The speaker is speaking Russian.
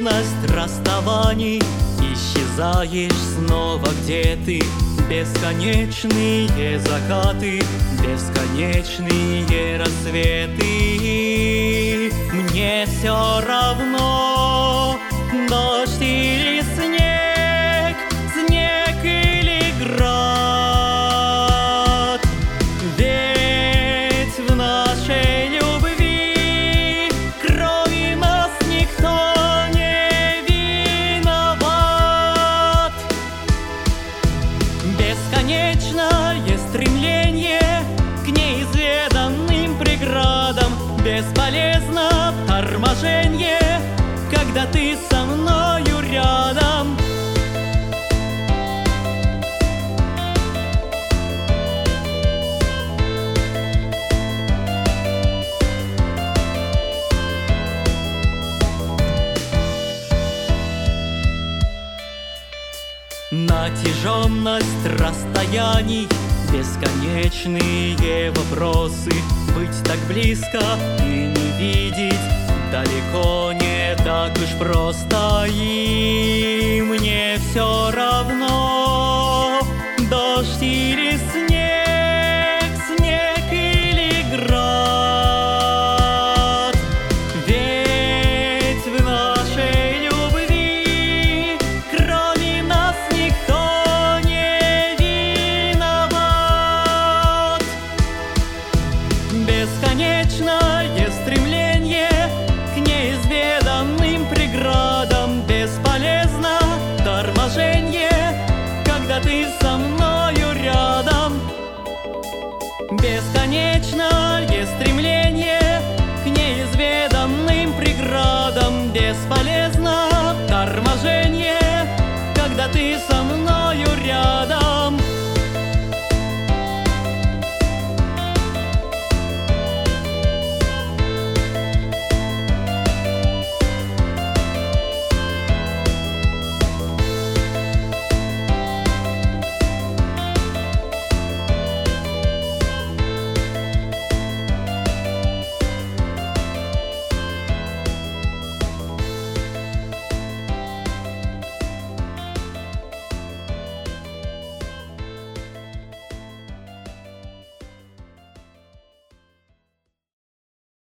протяженность расставаний, исчезаешь снова, где ты. Бесконечные закаты, бесконечные рассветы. Мне все равно, дождь или снег, снег или град. Ведь в нашей любви крови нас никто не виноват. Бесконечное стремление к неизведанным преградам, бесполезно торможение, когда ты со мною рядом. Натяженность расстояний, бесконечные вопросы. Быть так близко и не видеть далеко не так уж просто. И мне все равно, дождь или снег, снег или град. Ведь в нашей любви кроме нас никто не виноват. Бесконечное стремление к неизведанным преградам, бесполезно торможение, когда ты со мною рядом. Бесконечное стремление к неизведанным преградам, бесполезно торможение, когда ты со